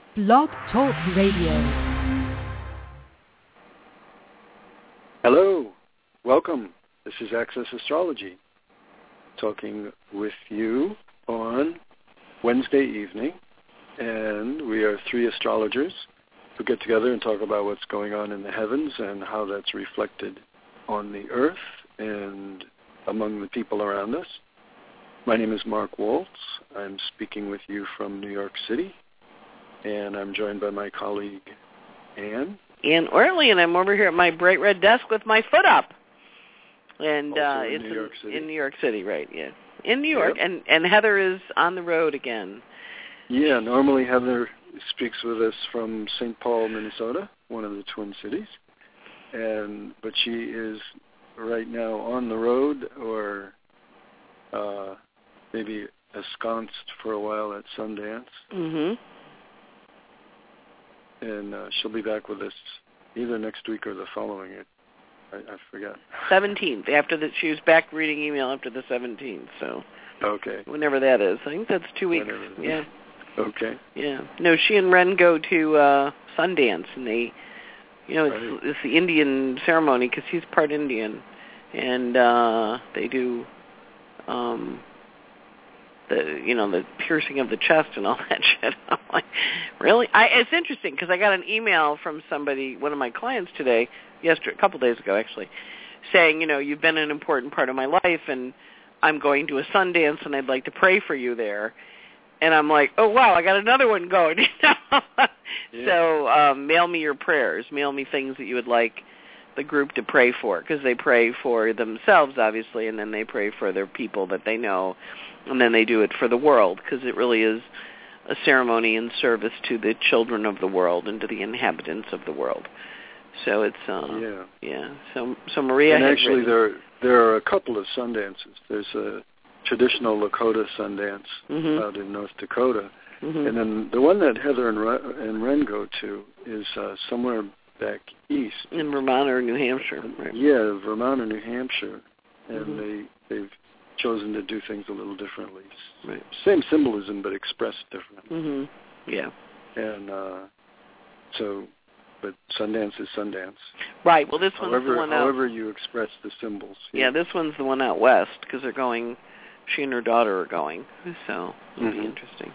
Blog Talk Radio. Hello, welcome. This is Access Astrology, talking with you on Wednesday evening, and we are three astrologers who get together and talk about what's going on in the heavens and how that's reflected on the earth and among the people around us. My name is Mark Waltz. I'm speaking with you from New York City, and I'm joined by my colleague, Ann Orley, and I'm over here at my bright red desk with my foot up. And it's New York City. In New York City, right, yeah. In New York, yep. and Heather is on the road again. Yeah, normally Heather speaks with us from St. Paul, Minnesota, one of the Twin Cities. But she is right now on the road or maybe ensconced for a while at Sundance. Mm-hmm. And she'll be back with us either next week or the following. I forget. 17th, after that. She was back reading email after the 17th, so. Okay. Whenever that is. I think that's 2 weeks. Yeah. Okay. Yeah. No, she and Ren go to Sundance, and they, it's the Indian ceremony because he's part Indian, and they do the piercing of the chest and all that shit. I'm like, really? It's interesting because I got an email from somebody, one of my clients today, a couple days ago actually, saying, you've been an important part of my life, and I'm going to a Sundance, and I'd like to pray for you there. And I'm like, oh, wow, I got another one going. Yeah. So mail me your prayers. Mail me things that you would like the group to pray for, because they pray for themselves, obviously, and then they pray for their people that they know, and then they do it for the world, because it really is a ceremony in service to the children of the world and to the inhabitants of the world. So it's yeah. So Maria. And actually, there are a couple of Sundances. There's a traditional Lakota Sundance out in North Dakota, and then the one that Heather and Ren go to is somewhere back east in Vermont or New Hampshire. Right? Yeah, Vermont or New Hampshire, and they've chosen to do things a little differently. Right. Same symbolism, but expressed differently. Yeah. And but Sundance is Sundance. Right. Well, this one's the one out. However you express the symbols. Yeah, this one's the one out west because they're going. She and her daughter are going, so it'll be interesting.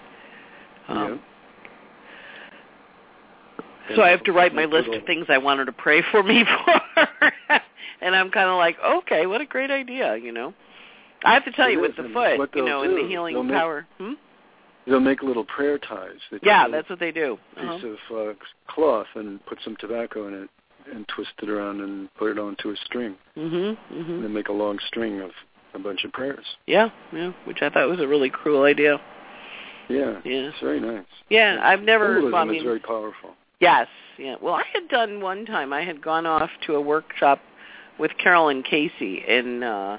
So I have to write my list of things I want her to pray for me for, and I'm kind of like, okay, what a great idea, I have to tell you, with the foot, and the healing power. They'll make little prayer ties. That's what they do. Piece of cloth and put some tobacco in it and twist it around and put it onto a string. And then make a long string of a bunch of prayers. Yeah, which I thought was a really cool idea. Yeah, it's very nice. Yeah, I've never... Symbolism is very powerful. Yes, yeah. Well, I had done one time, I had gone off to a workshop with Carolyn Casey in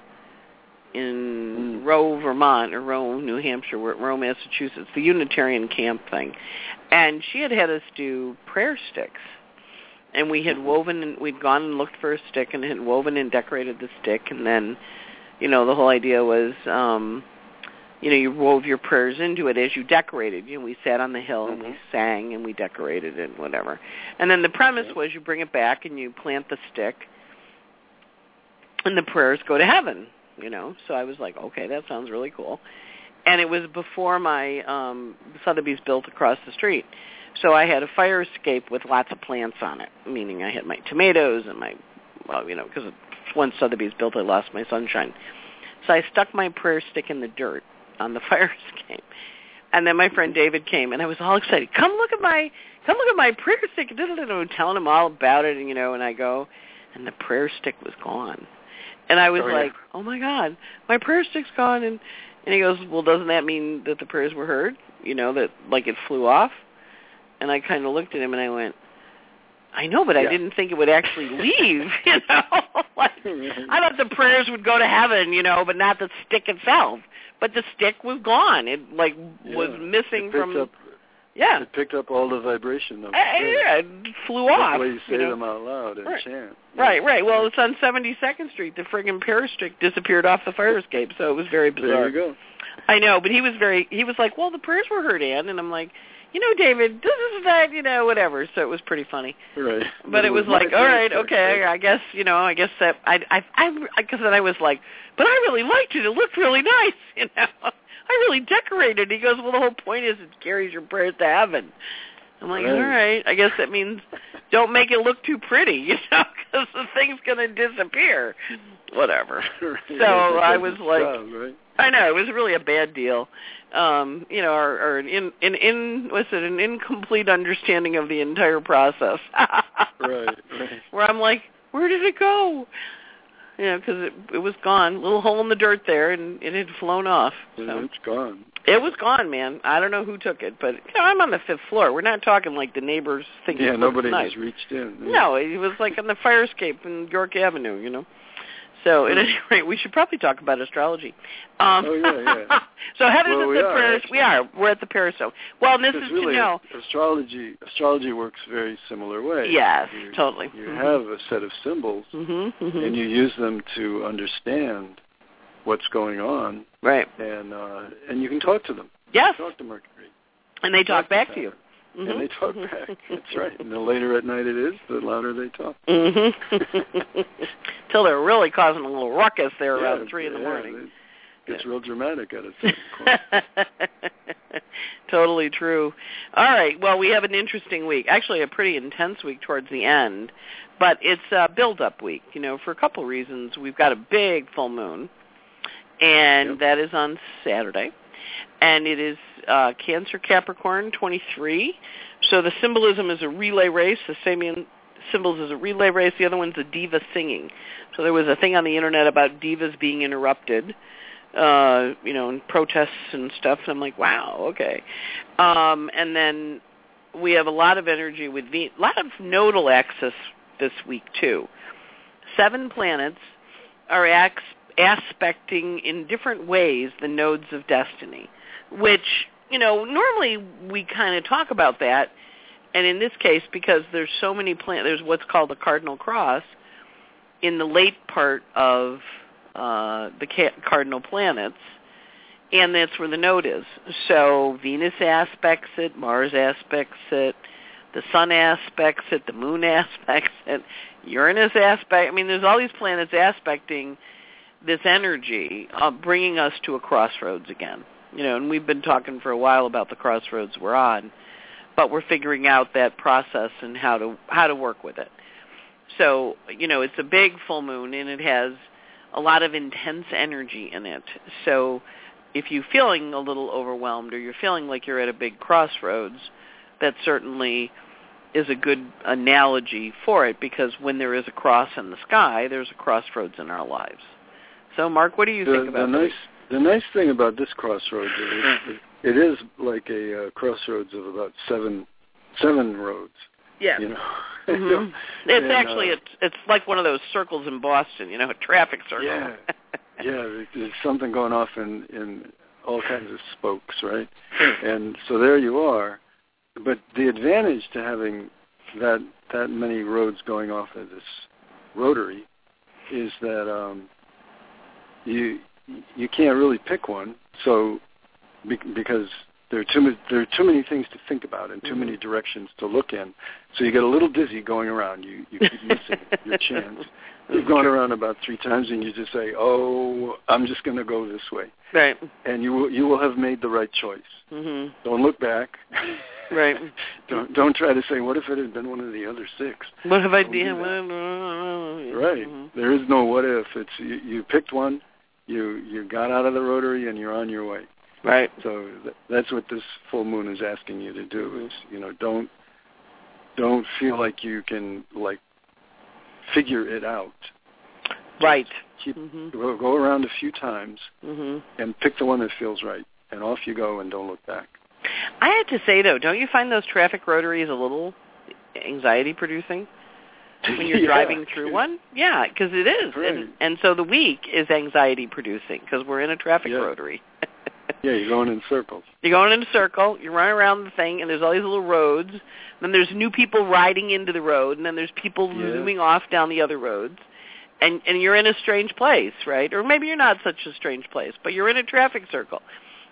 Rowe, Vermont, or Rowe, New Hampshire, Rowe, Massachusetts, the Unitarian camp thing. And she had us do prayer sticks. And we had we'd gone and looked for a stick and had woven and decorated the stick. And then, the whole idea was, you wove your prayers into it as you decorated. We sat on the hill and we sang and we decorated it and whatever. And then the premise was you bring it back and you plant the stick and the prayers go to heaven, So I was like, okay, that sounds really cool. And it was before my Sotheby's built across the street. So I had a fire escape with lots of plants on it, meaning I had my tomatoes and because once Sotheby's built, I lost my sunshine. So I stuck my prayer stick in the dirt on the fire escape. And then my friend David came, and I was all excited. Come look at my prayer stick. I'm telling him all about it, and I go, and the prayer stick was gone. And I was oh my God, my prayer stick's gone. And he goes, well, doesn't that mean that the prayers were heard? That like it flew off? And I kind of looked at him and I went, I know, but I didn't think it would actually leave, I thought the prayers would go to heaven, but not the stick itself. But the stick was gone. It was missing from. It picked up all the vibration of it flew off. That's why you say them out loud and chant. Right. Well, it's on 72nd Street. The friggin' prayer stick disappeared off the fire escape, so it was very bizarre. There you go. I know, but he was like, well, the prayers were heard, Ann. And I'm like, David, this is that, whatever. So it was pretty funny. Right. But it was like, all right, okay, I guess that because then I was like, but I really liked it. It looked really nice, I really decorated. He goes, well, the whole point is it carries your prayers to heaven. I'm like, all right, I guess that means don't make it look too pretty, because the thing's going to disappear. Whatever. So I was like, right? I know, it was really a bad deal. Or an incomplete understanding of the entire process. Right. Where I'm like, where did it go? Because it was gone. Little hole in the dirt there, and it had flown off. So. It's gone. It was gone, man. I don't know who took it, but I'm on the 5th floor. We're not talking like the neighbors think it looks nobody nice. has reached in. Yeah. No, it was like on the fire escape in York Avenue, So at any rate, we should probably talk about astrology. Yeah. So Heather's at the Periscope. We're at the Periscope. Well, this is really to know. Astrology works very similar way. Yes, totally. You have a set of symbols, and you use them to understand what's going on. Right. And you can talk to them. Yes. Talk to Mercury. And they talk back to you. And they talk back. That's right. And the later at night it is, the louder they talk. Till they're really causing a little ruckus there around 3 in the morning. It's real dramatic at a certain point. Totally true. All right. Well, we have an interesting week. Actually, a pretty intense week towards the end. But it's a build-up week, for a couple of reasons. We've got a big full moon, and that is on Saturday. And it is Cancer Capricorn 23. So the symbolism is a relay race. The same symbols is a relay race. The other one's a diva singing. So there was a thing on the internet about divas being interrupted, in protests and stuff. And I'm like, wow, okay. And then we have a lot of energy with a lot of nodal axis this week too. 7 planets are aspecting in different ways the nodes of destiny, which, normally we kind of talk about that. And in this case, because there's so many there's what's called the cardinal cross in the late part of the cardinal planets, and that's where the node is. So Venus aspects it, Mars aspects it, the Sun aspects it, the Moon aspects it, Uranus aspect. I mean, there's all these planets aspecting this energy, bringing us to a crossroads again. And we've been talking for a while about the crossroads we're on, but we're figuring out that process and how to work with it. So, it's a big full moon, and it has a lot of intense energy in it. So if you're feeling a little overwhelmed or you're feeling like you're at a big crossroads, that certainly is a good analogy for it, because when there is a cross in the sky, there's a crossroads in our lives. So, Mark, what do you think about this? The nice thing about this crossroads is it is like a crossroads of about seven roads. Yeah. It's actually it's like one of those circles in Boston, a traffic circle. Yeah. There's something going off in all kinds of spokes, right? And so there you are. But the advantage to having that many roads going off of this rotary is that you can't really pick one. So because there are too many things to think about and too many directions to look in. So you get a little dizzy going around. You keep missing your chance. You've gone around about 3 times, and you just say, "Oh, I'm just going to go this way." Right. And you will have made the right choice. Mm-hmm. Don't look back. Right. Don't try to say, "What if it had been one of the other 6?" What if I did? Right. Mm-hmm. There is no what if. It's you picked one. You got out of the rotary, and you're on your way. Right. So that's what this full moon is asking you to do. Is don't feel like you can figure it out. Right. Go around a few times and pick the one that feels right, and off you go, and don't look back. I had to say, though, don't you find those traffic rotaries a little anxiety-producing when you're driving through one? Yeah, because it is. Right. And so the week is anxiety-producing because we're in a traffic rotary. Yeah, you're going in circles. You're going in a circle, you run around the thing, and there's all these little roads. Then there's new people riding into the road, and then there's people zooming off down the other roads. And you're in a strange place, right? Or maybe you're not such a strange place, but you're in a traffic circle.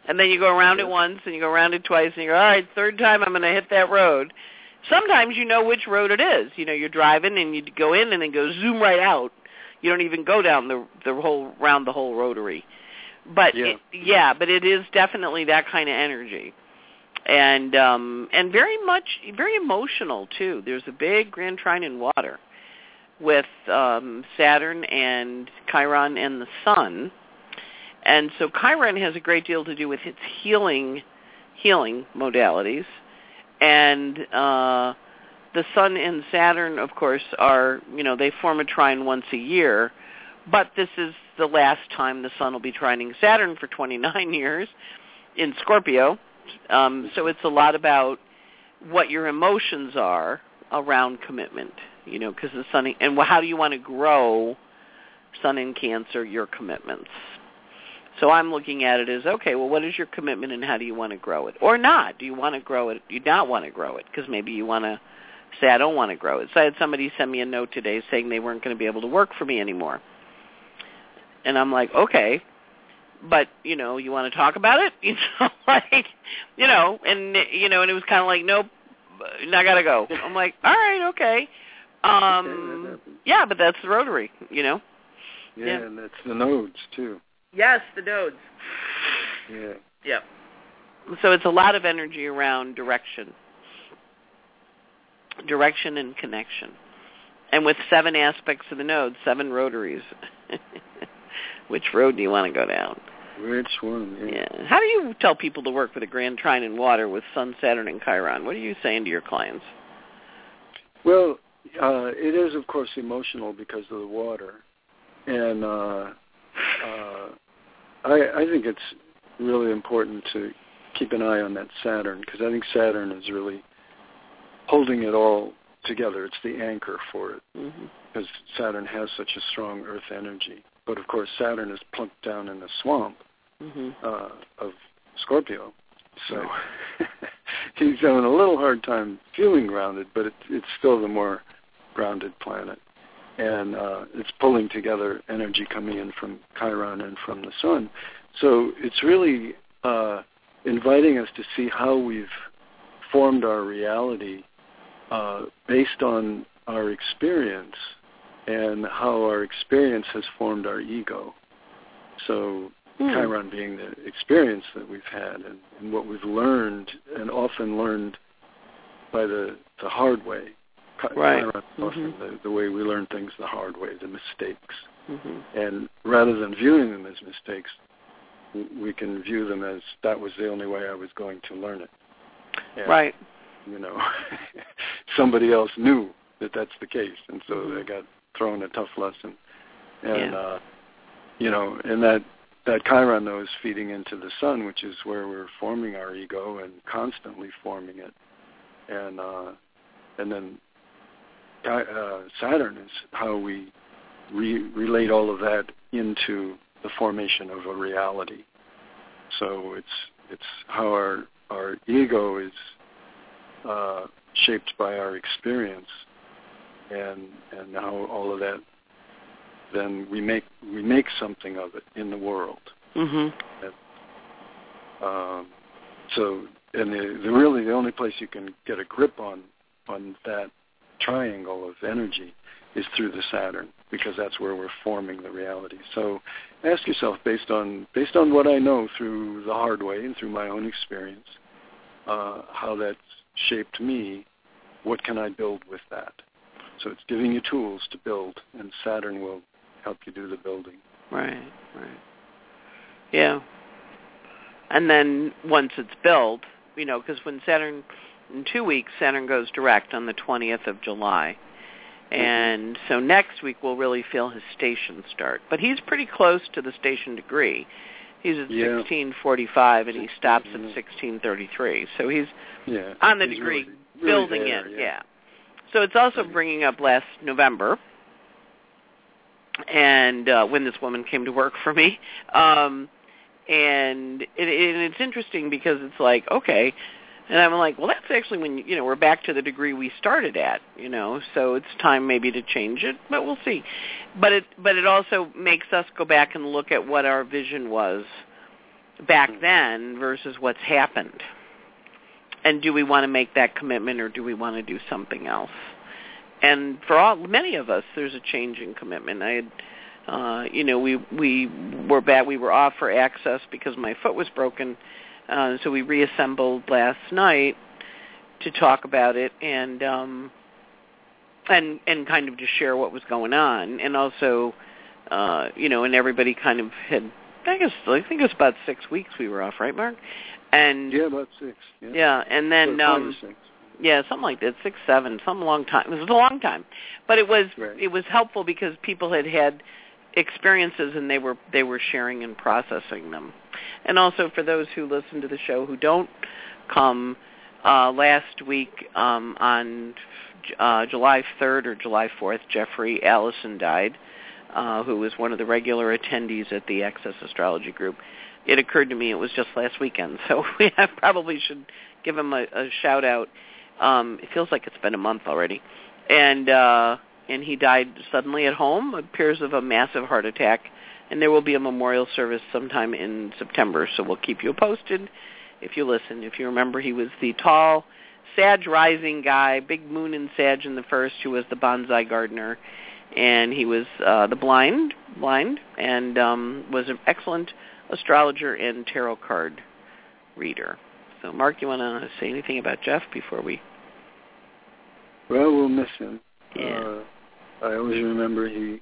And then you go around it once, and you go around it twice, and you go, all right, third time I'm going to hit that road. Sometimes you know which road it is. You know, you're driving, and you go in, and then go zoom right out. You don't even go down the whole round the whole rotary. But but it is definitely that kind of energy. And very emotional too. There's a big grand trine in water with Saturn and Chiron and the Sun, and so Chiron has a great deal to do with its healing modalities, and the Sun and Saturn, of course, are they form a trine once a year, but this is the last time the Sun will be trining Saturn for 29 years in Scorpio. So it's a lot about what your emotions are around commitment, because the Sun, and how do you want to grow, Sun in Cancer, your commitments. So I'm looking at it as, okay, well, what is your commitment and how do you want to grow it? Or not. Do you want to grow it? Do you not want to grow it? Because maybe you want to say, I don't want to grow it. So I had somebody send me a note today saying they weren't going to be able to work for me anymore. And I'm like, okay. But, you want to talk about it? And it was kind of like, nope, I got to go. I'm like, all right, okay. Yeah, but that's the rotary, Yeah, and that's the nodes, too. Yes, the nodes. Yeah. Yeah. So it's a lot of energy around direction and connection. And with 7 aspects of the nodes, 7 rotaries. Which road do you want to go down? Which one? Yeah. How do you tell people to work with a grand trine in water with Sun, Saturn, and Chiron? What are you saying to your clients? Well, it is, of course, emotional because of the water. And I think it's really important to keep an eye on that Saturn, because I think Saturn is really holding it all together. It's the anchor for it, because Saturn has such a strong earth energy. But, of course, Saturn is plunked down in the swamp of Scorpio. So he's having a little hard time feeling grounded, but it's still the more grounded planet. And it's pulling together energy coming in from Chiron and from the Sun. So it's really inviting us to see how we've formed our reality based on our experience and how our experience has formed our ego. So Chiron being the experience that we've had and what we've learned, and often learned by the hard way. Right. Chiron often the way we learn things the hard way, the mistakes. And rather than viewing them as mistakes, we can view them as, that was the only way I was going to learn it. And, right. Somebody else knew that that's the case, and so they got thrown a tough lesson. And, and that Chiron, though, is feeding into the Sun, which is where we're forming our ego and constantly forming it. And then Saturn is how we relate all of that into the formation of a reality. So it's how our ego is shaped by our experience, and how all of that, then we make something of it in the world. So, and the only place you can get a grip on that triangle of energy is through the Saturn, because that's where we're forming the reality. So ask yourself, based on what I know through the hard way and through my own experience, how that's shaped me, what can I build with that? So it's giving you tools to build, and Saturn will help you do the building. Right. Yeah. And then once it's built, because when Saturn, in 2 weeks, Saturn goes direct on the 20th of July. And so next week we'll really feel his station start. But he's pretty close to the station degree. He's at 1645, and he stops at 1633. So he's on the degree, really building there, in. Yeah. So it's also bringing up last November, and when this woman came to work for me. And it's interesting because it's like, okay. And I'm like, well, that's actually when, we're back to the degree we started at, so it's time maybe to change it, but we'll see. But it also makes us go back and look at what our vision was back then versus what's happened. And do we want to make that commitment, or do we want to do something else? And for many of us, there's a change in commitment. I had, we were bad. We were off for Access because my foot was broken, so we reassembled last night to talk about it and kind of to share what was going on, and also, and everybody kind of had. I think it was about 6 weeks we were off, right, Mark? And yeah, about 6. Yeah, yeah, and then 5 or 6. Yeah, something like that, 6, 7, some long time. It was a long time, but it was right. It was helpful because people had experiences and they were sharing and processing them. And also for those who listen to the show who don't come, last week on July 3rd or July 4th, Jeffrey Allison died, who was one of the regular attendees at the Access Astrology Group. It occurred to me it was just last weekend, so we probably should give him a shout-out. It feels like it's been a month already. And he died suddenly at home, appears of a massive heart attack, and there will be a memorial service sometime in September, so we'll keep you posted if you listen. If you remember, he was the tall, Sag rising guy, big moon in Sag in the first, who was the bonsai gardener, and he was the blind, and was an excellent astrologer and tarot card reader. So, Mark, you want to say anything about Jeff before we? Well, we'll miss him. Yeah. I always remember he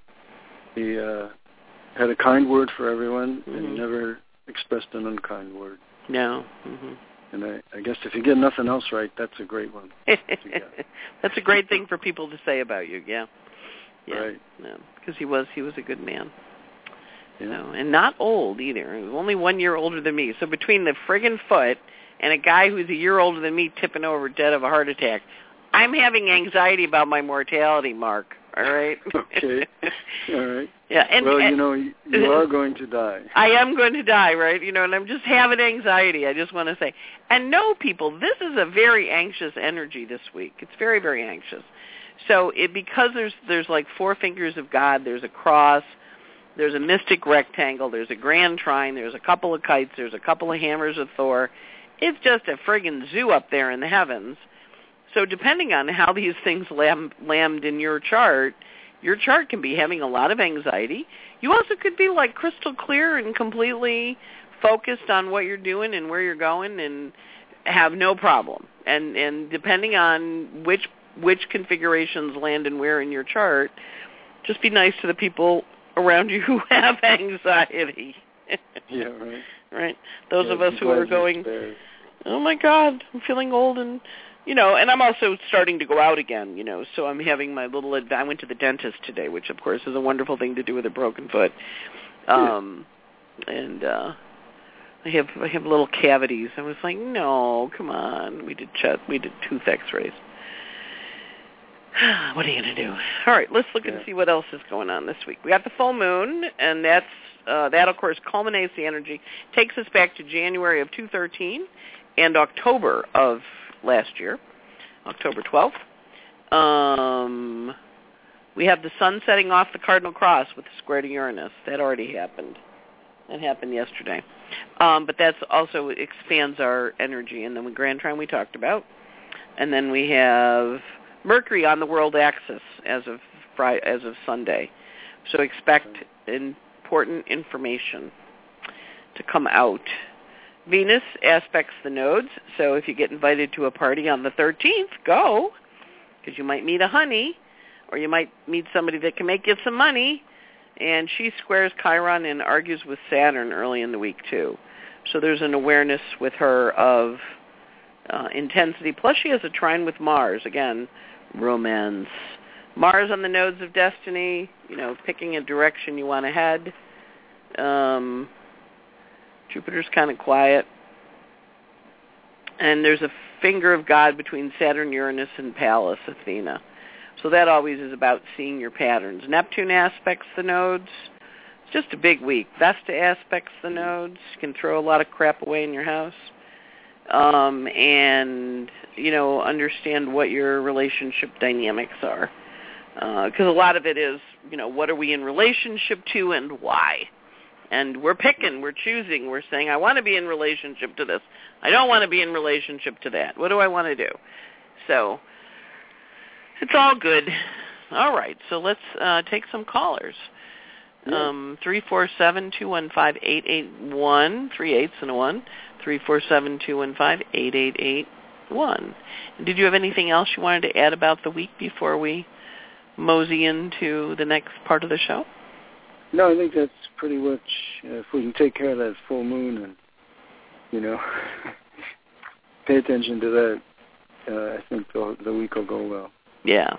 had a kind word for everyone and never expressed an unkind word. No. Mm-hmm. And I guess if you get nothing else right, that's a great one. That's a great thing for people to say about you. Yeah. Right. No, because he was a good man. Yeah. No, and not old either. He was only 1 year older than me. So between the friggin' foot and a guy who's a year older than me tipping over dead of a heart attack, I'm having anxiety about my mortality, Mark. All right? Okay. All right. Yeah. You are going to die. I am going to die, right? And I'm just having anxiety, I just want to say. And no, people, this is a very anxious energy this week. It's very, very anxious. So because there's like 4 fingers of God, there's a cross, there's a mystic rectangle, there's a grand trine, there's a couple of kites, there's a couple of hammers of Thor. It's just a friggin' zoo up there in the heavens. So depending on how these things land in your chart can be having a lot of anxiety. You also could be like crystal clear and completely focused on what you're doing and where you're going and have no problem. And depending on which configurations land and where in your chart, just be nice to the people around you who have anxiety. Yeah, right. Right. Those of us who are going, oh my God, I'm feeling old and I'm also starting to go out again, so I'm having my little, I went to the dentist today, which of course is a wonderful thing to do with a broken foot. And I have little cavities. I was like, no, come on. We did tooth x-rays. What are you going to do? All right, let's look and see what else is going on this week. We got the full moon, and that, of course, culminates the energy, takes us back to January of 2013 and October of last year, October 12th. We have the sun setting off the Cardinal Cross with the square to Uranus. That already happened. That happened yesterday. But that also expands our energy. And then with Grand Trine we talked about. And then we have Mercury on the world axis as of Sunday. So expect important information to come out. Venus aspects the nodes, so if you get invited to a party on the 13th, go, because you might meet a honey, or you might meet somebody that can make you some money, and she squares Chiron and argues with Saturn early in the week, too. So there's an awareness with her of intensity, plus she has a trine with Mars, again, romance. Mars on the nodes of destiny, picking a direction you want to head. Jupiter's kind of quiet. And there's a finger of God between Saturn, Uranus, and Pallas, Athena. So that always is about seeing your patterns. Neptune aspects the nodes. It's just a big week. Vesta aspects the nodes. You can throw a lot of crap away in your house. And, understand what your relationship dynamics are. Because a lot of it is, what are we in relationship to and why? And we're picking, we're choosing, we're saying, I want to be in relationship to this. I don't want to be in relationship to that. What do I want to do? So it's all good. All right, so let's take some callers. 347-215-8881, 3 8s and a 1, 347-215-8881. Did you have anything else you wanted to add about the week before we mosey into the next part of the show? No, I think that's pretty much, if we can take care of that full moon and, pay attention to that, I think the week will go well. Yeah.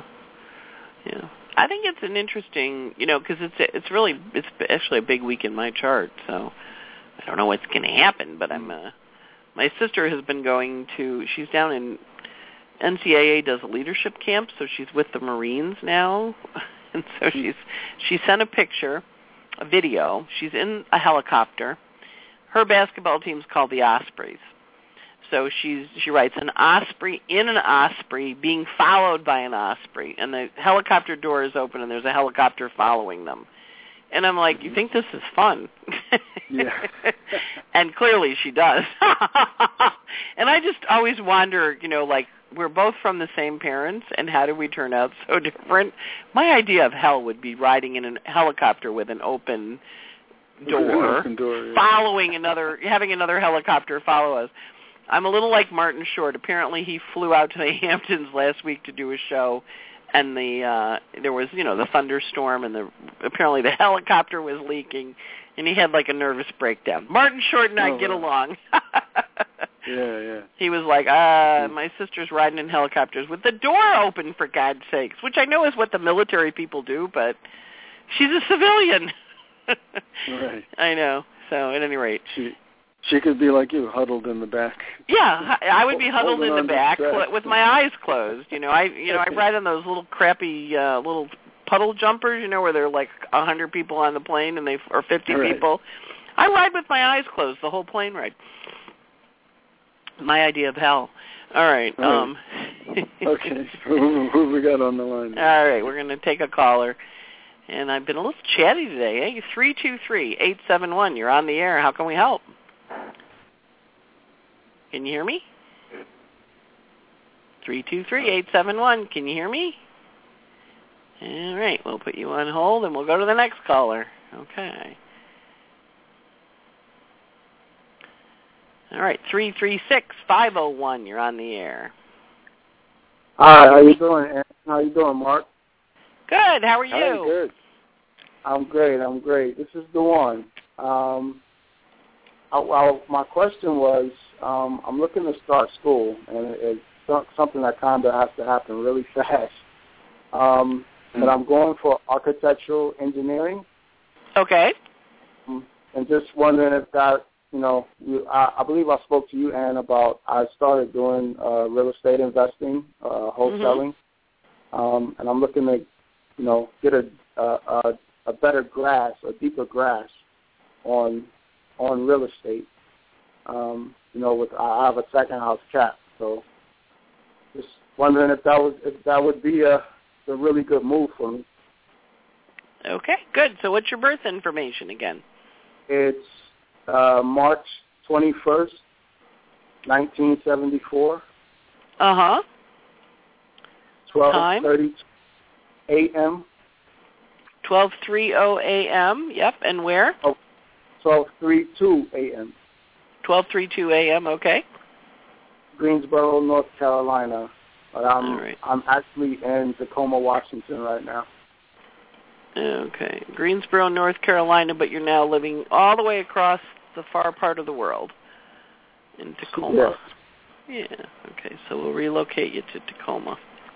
I think it's an interesting, because it's actually a big week in my chart, so I don't know what's going to happen, but my sister has been she's down in NCAA does a leadership camp, so she's with the Marines now, and so she sent a video. She's in a helicopter. Her basketball team's called the Ospreys. So she writes an osprey in an osprey being followed by an osprey, and the helicopter door is open and there's a helicopter following them. And I'm like, you think this is fun? Yeah. And clearly she does. And I just always wonder, we're both from the same parents, and how did we turn out so different? My idea of hell would be riding in a helicopter with an open door, following having another helicopter follow us. I'm a little like Martin Short. Apparently he flew out to the Hamptons last week to do a show, and there was, the thunderstorm, and apparently the helicopter was leaking, and he had like a nervous breakdown. Martin Short and I get along. Yeah. He was like, my sister's riding in helicopters with the door open, for God's sakes, which I know is what the military people do, but she's a civilian. Right. I know. So at any rate. She could be like you, huddled in the back. Yeah, I would be huddled in the back with my eyes closed. I ride on those little crappy little puddle jumpers, where there are like 100 people on the plane or 50 people. I ride with my eyes closed the whole plane ride. My idea of hell. All right. Okay. Who we got on the line? All right, we're going to take a caller. And I've been a little chatty today. Hey, 323-871. You're on the air. How can we help? Can you hear me? 323-871. Can you hear me? All right, we'll put you on hold, and we'll go to the next caller. Okay. All right, 336-501. You're on the air. Hi, how you doing, Aaron? How you doing, Mark? Good. How are you? Hi, good. I'm great. This is the one. My question was, I'm looking to start school, and it's something that kind of has to happen really fast. But I'm going for architectural engineering. Okay. And just wondering if that, I believe I spoke to you, Ann, about I started doing real estate investing, wholesaling, and I'm looking to, get a better grasp, a deeper grasp on real estate. I have a second house cap, so just wondering if that would be a really good move for me. Okay, good. So what's your birth information again? It's March 21st, 1974. 12:30 a.m. 12:30 a.m. Yep, and where? 12:32 a.m. 12:32 a.m. Okay. Greensboro, North Carolina. But All right. I'm actually in Tacoma, Washington right now. Okay, Greensboro, North Carolina, but you're now living all the way across the far part of the world in Tacoma. Yes. Yeah. Okay, so we'll relocate you to Tacoma.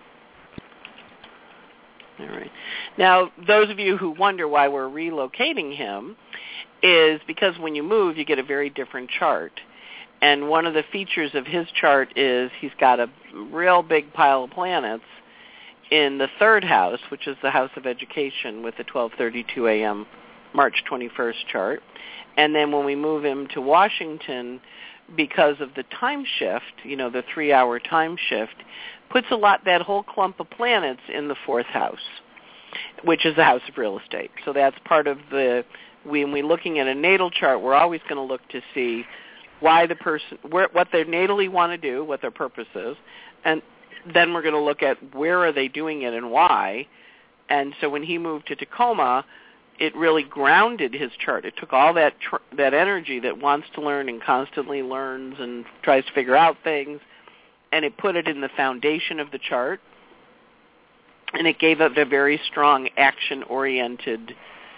All right. Now, those of you who wonder why we're relocating him is because when you move, you get a very different chart. And one of the features of his chart is he's got a real big pile of planets in the third house, which is the house of education, with the 12:32 a.m. March 21st chart. And then when we move him to Washington, because of the time shift, the 3-hour time shift, puts that whole clump of planets in the fourth house, which is the house of real estate. So that's part of the when we're looking at a natal chart, we're always going to look to see why the person, what they natally want to do, what their purpose is, and then we're going to look at where are they doing it and why. And so when he moved to Tacoma, it really grounded his chart. It took all that energy that wants to learn and constantly learns and tries to figure out things, and it put it in the foundation of the chart, and it gave it a very strong action-oriented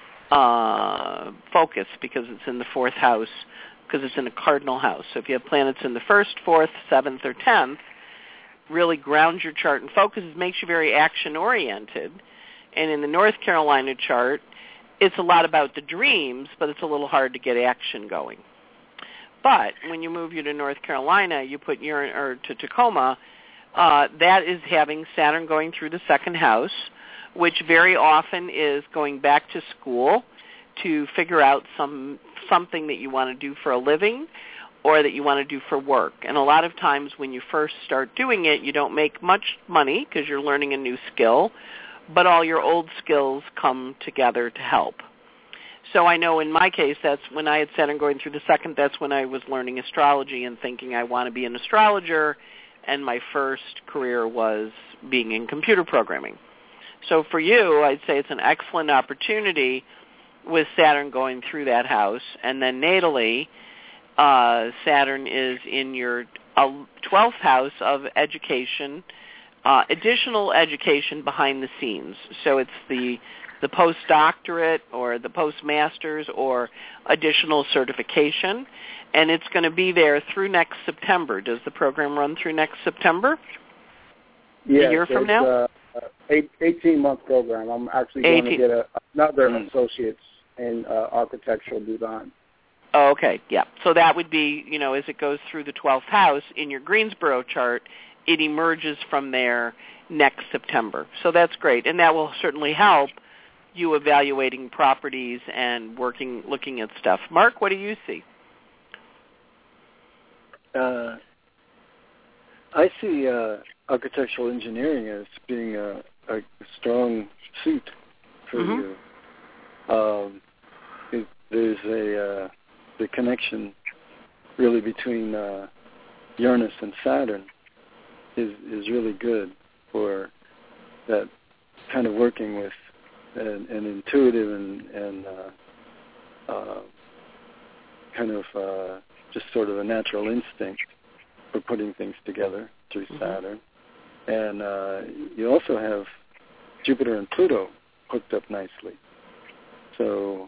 focus because it's in the 4th house, because it's in a cardinal house. So if you have planets in the 1st, 4th, 7th, or 10th, really grounds your chart and focuses, makes you very action-oriented. And in the North Carolina chart, it's a lot about the dreams, but it's a little hard to get action going. But when you move you to North Carolina, you put to Tacoma, that is having Saturn going through the 2nd house, which very often is going back to school to figure out something that you want to do for a living or that you want to do for work. And a lot of times when you first start doing it, you don't make much money because you're learning a new skill, but all your old skills come together to help. So I know in my case, that's when I had Saturn going through the 2nd, that's when I was learning astrology and thinking I want to be an astrologer, and my first career was being in computer programming. So for you, I'd say it's an excellent opportunity with Saturn going through that house. And then natally, Saturn is in your 12th house of education, additional education behind the scenes. So it's the postdoctorate or the postmasters or additional certification, and it's going to be there through next September. Does the program run through next September? Yes, a year from now? 18-month program. I'm actually going to get another associate's in architectural design. Oh, okay, yeah. So that would be, as it goes through the 12th house in your Greensboro chart, it emerges from there next September. So that's great, and that will certainly help you evaluating properties and looking at stuff. Mark, what do you see? I see architectural engineering as being a strong suit for you. There's the connection really between Uranus and Saturn is really good for that kind of working with an intuitive and kind of just sort of a natural instinct for putting things together through Saturn. And you also have Jupiter and Pluto hooked up nicely. So,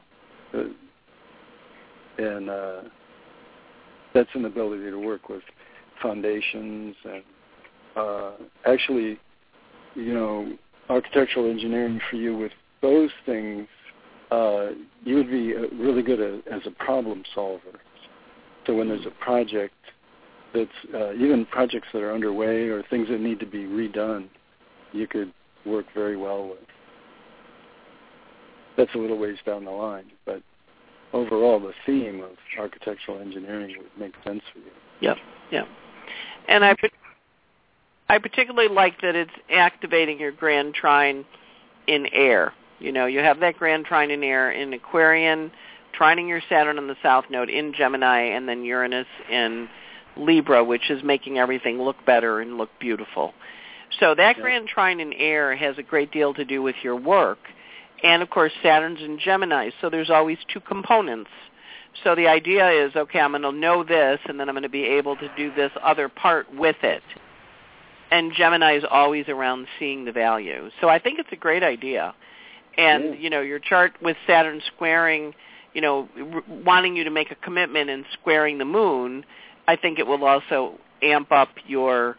and that's an ability to work with foundations and actually, architectural engineering for you with those things, you would be really good as a problem solver. So when there's a project that's, even projects that are underway or things that need to be redone, you could work very well with. That's a little ways down the line, but overall the theme of architectural engineering would make sense for you. Yep. And I particularly like that it's activating your grand trine in air. You have that grand trine in air in Aquarian, trining your Saturn on the south node in Gemini, and then Uranus in Libra, which is making everything look better and look beautiful. So that grand trine in air has a great deal to do with your work. And, of course, Saturn's in Gemini, so there's always two components. So the idea is, okay, I'm going to know this, and then I'm going to be able to do this other part with it. And Gemini is always around seeing the value. So I think it's a great idea. And, your chart with Saturn squaring, wanting you to make a commitment and squaring the moon, I think it will also amp up your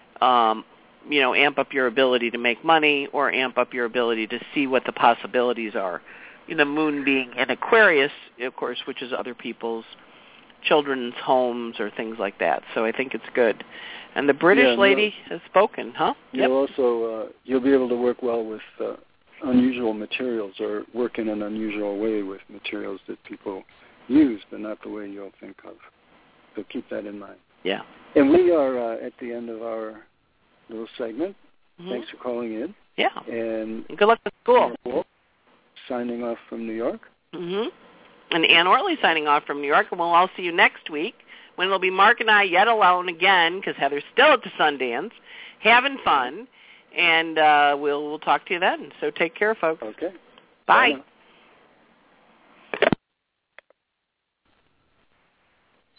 ability to make money or amp up your ability to see what the possibilities are. The moon being in Aquarius, of course, which is other people's children's homes or things like that. So I think it's good. And the British lady has spoken, huh? You'll also, you'll be able to work well with unusual materials or work in an unusual way with materials that people use, but not the way you'll think of. So keep that in mind. Yeah. And we are at the end of our little segment. Thanks for calling in. Yeah. And good luck with school. Signing off from New York. And Ann Orley signing off from New York, and we'll all see you next week when it'll be Mark and I yet alone again because Heather's still at the Sundance, having fun, and we'll talk to you then. So take care, folks. Okay. Bye. Bye.